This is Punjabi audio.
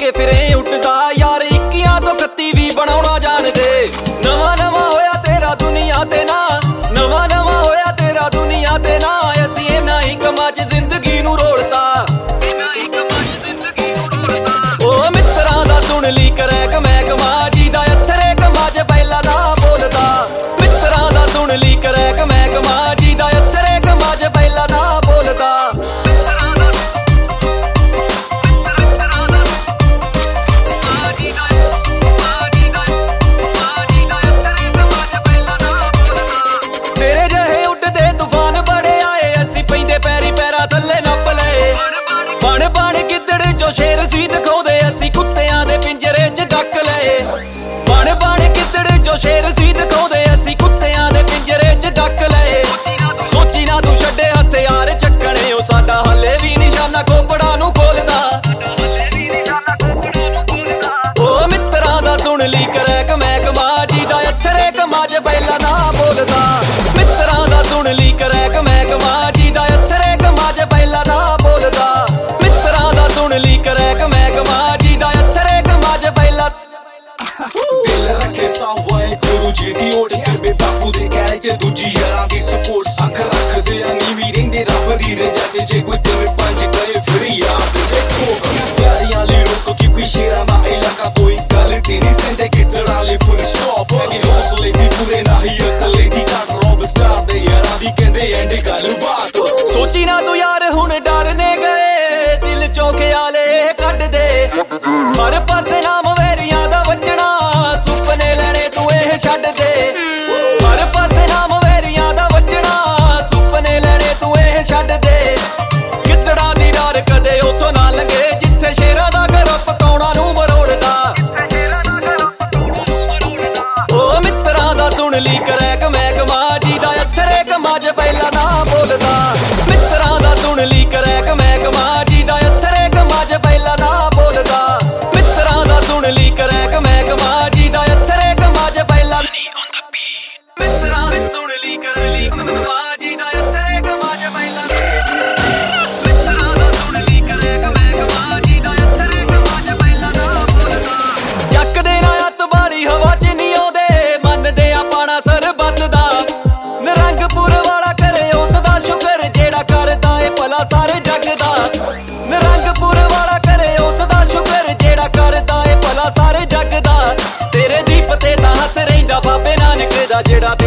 ਕੇ ਫਿਰੇ ਉੱਠਦਾ ਯਾਰ 21 ਤੋਂ 31 ਵੀ ਬਣਾਉਣਾ ਜਾਣਦੇ। ਨਵਾਂ ਨਵਾਂ ਹੋਇਆ ਤੇਰਾ ਦੁਨੀਆ ਤੇ ਨਾ, ਨਵਾਂ ਨਵਾਂ ਹੋਇਆ ਤੇਰਾ ਦੁਨੀਆ ਤੇ ਨਾ। ਅਸੀਂ ਇਹਨਾਂ ਹੀ ਕੰਮਾਂ 'ਚ ਜ਼ਿੰਦਗੀ ਨੂੰ ਰੋਲਤਾ, ਉਹ ਮਿੱਤਰਾਂ ਦਾ ਸੁਣ ਲਈ ਕਰੈਕ ਮਹਿਕਮਾ ਜਿਹਦਾ ਅੱਥਰੇ ਕੰਮਾਂ 'ਚ ਪਹਿਲਾਂ ਨਾ ਬੋਲਦਾ। ਮਿੱਤਰਾਂ ਦਾ ਸੁਣ ਲਈ ਕਰੈਕ ਮਹਿਕਮਾ ਜਿਹਦਾ ਅੱਥਰੇ ਕੰਮਾਂ 'ਚ ਪਹਿਲਾਂ ਨਾ ਬੋਲਦਾ। ਤੇਰੇ ਜਿਹੇ ਉੱਡਦੇ ਤੂਫਾਨ ਬੜੇ ਆਏ, ਅਸੀਂ ਪੈਂਦੇ ਪੈਰੀ ਪੈਰਾਂ ਥੱਲੇ ਨੱਪ ਲਏ। ਬਣ ਬਣ ਗਿੱਦੜ ਚੋਂ ਸ਼ੇਰ ਸੀ ਦਿਖਾਉਂਦੇ, ਅਸੀਂ ਕੁੱਤਿਆਂ ਦੇ ਪਿੰਜਰੇ 'ਚ ਡੱਕ ਲਏ। ਬਣ ਬਣ ਗਿੱਦੜ ਚੋਂ ਸ਼ੇਰ ਸੀ ਦਿਖਾਉਂਦੇ, ਅਸੀਂ ਕੁੱਤਿਆਂ ਦੇ ਪਿੰਜਰੇ 'ਚ ਡੱਕ ਲਏ। ਸੋਚੀ ਨਾ ਤੂੰ ਛੱਡੇ ਹਥਿਆਰ ਚੱਕਣੇ, ਉਹ ਸਾਡਾ ਹੱਲੇ ਵੀ ਨਿਸ਼ਾਨਾ ਖੋਪੜਾ ਨੂੰ ਖੋਲਦਾ। ਉਹ ਮਿੱਤਰਾਂ ਦਾ ਸੁਣ ਲਈ ਕਰੈਕ ਮਹਿਕਮਾ ਜਿਹਦਾ ਅੱਥਰੇ ਕੰਮਾਂ 'ਚ ਪਹਿਲਾਂ ਨਾ ਬੋਲਦਾ। ਮਿੱਤਰਾਂ ਦਾ ਸੁਣ ਲਈ ਕਰੈਕ ਮਹਿਕਮਾ ਜਿਹਦਾ ਅੱਥਰੇ ਕੰਮਾਂ 'ਚ ਪਹਿਲਾਂ ਨਾ ਬੋਲਦਾ। ਮਿੱਤਰਾਂ ਦਾ ਸੁਣ ਲਈ ਕਰੈਕ ਮਹਿਕਮਾ ਜਿਹਦਾ ਅੱਥਰੇ ਕੰਮਾਂ 'ਚ ਪਹਿਲਾਂ। ਦਿਲ ਰੱਖੇ ਸਾਵਾਏ ਗੁਰੂ ਜੀ ਦੀ ਓਟ ਤੇ ਬਾਪੂ ਦੇ ਕਹਿਣੇ 'ਚ ਦੂਜੀ ਯਾਰਾਂ ਦੀ ਸਪੋਰਟ। ਅੱਖ ਰੱਖਦੇ ਆ ਨੀਵੀਂ ਰਹਿੰਦੇ ਰੱਬ ਦੀ ਰਜਾ 'ਚ, ਜੇ ਕੋਈ ਦਿਲ ਪੰਜ ਕਰੇ ਫਿਰ ਯਾਦ ਦੇਖੋ। ਯਾਰੀਆਂ ਲਈ ਰੋਕ ਕਿਉਂਕਿ ਸ਼ੇਰਾਂ ਦਾ ਇਲਾਕਾ, ਕੋਈ ਗੱਲ ਤੇਰੀ ਸਹਿੰਦੇ ਗਿੱਦੜਾਂ ਲਈ ਫੁੱਲ ਸਟਾਪ। ਹੈਗੇ ਹੌਸਲੇ ਵੀ ਪੂਰੇ ਨਾ ਹੀ ਅਸਲੇ ਦੀ ਘੱਟ ਰੋਬ ਸਟਾਰ ਦੇ ਯਾਰਾਂ ਦੀ ਕਹਿੰਦੇ ਐਂਡ ਗੱਲ ਬਾਤ। ਸੋਚੀ ਨਾ ਤੂੰ ਯਾਰ ਹੁਣ ਡਰਨੇ ਗਏ, ਦਿਲ ਚੋਂ ਖਿਆਲੇ ਕੱਢ ਦੇ। ਹਰ ਪਾਸੇ ਨਾਮ ਵੈਰੀਆਂ ਦਾ ਵੱਜਣਾ, ਸੁਪਨੇ ਲੈਣੇ ਤੂੰ ਇਹ ਛੱਡ ਦੇ। ਹਰ ਪਾਸੇ ਨਾਮ ਵੈਰੀਆਂ ਦਾ ਵੱਜਣਾ, ਸੁਪਨੇ ਲੈਣੇ ਤੂੰ ਇਹ ਛੱਡ ਦੇ। ਗਿੱਦੜਾਂ ਦੀ ਰਾਰ ਕਦੇ ਉੱਥੋਂ ਨਾ ਲੰਘੇ, ਜਿੱਥੇ ਸ਼ੇਰਾਂ ਦਾ ਘਰ ਪਕਾਉਣਾ ਨੂੰ ਮਰੋੜਦਾ। ਉਹ ਮਿੱਤਰਾਂ ਦਾ ਸੁਣ ਲਈ ਕਰੈਕ ਮਹਿਕਮਾ ਜਿਹਦਾ ਅੱਥਰੇ ਕੰਮਾਂ 'ਚ ਪਹਿਲਾਂ ਨਾ ਬੋਲਦਾ। ਮਿੱਤਰਾਂ ਦਾ ਸੁਣ ਲਈ ਕਰੈਕ ਮਹਿਕਮਾ ਜਿਹਦਾ ਅੱਥਰੇ ਕੰਮਾਂ 'ਚ ਪਹਿਲਾਂ ਨਾ ਬੋਲਦਾ। ਮਿੱਤਰਾਂ ਦਾ ਸੁਣ ਲਈ ਕਰੈਕ ਮਹਿਕਮਾ ਜਿਹਦਾ ਅੱਥਰੇ ਕੰਮਾਂ 'ਚ ਪਹਿਲਾਂ। ਮਿੱਤਰਾਂ ਦੀ ਸੁਣ ਲਈ ਮਹਿਕਮਾ ਜਿਹਦਾ ਅੱਥਰੇ ਕੰਮਾਂ 'ਚ ਪਹਿਲਾਂ। ਮਿੱਤਰਾਂ ਦਾ ਸੁਣ ਲਈ ਕਰੈਕ ਮਹਿਕਮਾ ਜਿਹਦਾ ਅੱਥਰੇ ਕੰਮਾਂ 'ਚ ਪਹਿਲਾਂ ਨਾ ਬੋਲਦਾ। ਚੱਕਦੇ ਨਾ ਅੱਤ ਵਾਲੀ ਹਵਾ 'ਚ ਨਹੀਂ ਆਉਂਦੇ, ਮੰਨਦੇ ਆ ਪਾਣਾ ਸਰਬੱਤ ਦਾ। ਨਿਰੰਗਪੁਰ ਵਾਲਾ ਕਰੇ ਉਸ ਦਾ ਸ਼ੁਕਰ, ਜਿਹੜਾ ਕਰਦਾ ਏ ਭਲਾ ਸਾਰੇ ਜੱਗ ਦਾ। ਨਿਰੰਗਪੁਰ ਵਾਲਾ ਕਰੇ ਉਸ ਦਾ ਸ਼ੁਕਰ, ਜਿਹੜਾ ਕਰਦਾ ਏ ਭਲਾ ਸਾਰੇ ਜੱਗ ਦਾ। ਤੇਰੇ ਦੀਪ ਤੇ ਤਾਂ ਹੱਥ ਰਹਿੰਦਾ ਬਾਬੇ ਨਾਨਕ ਦਾ, ਜਿਹੜਾ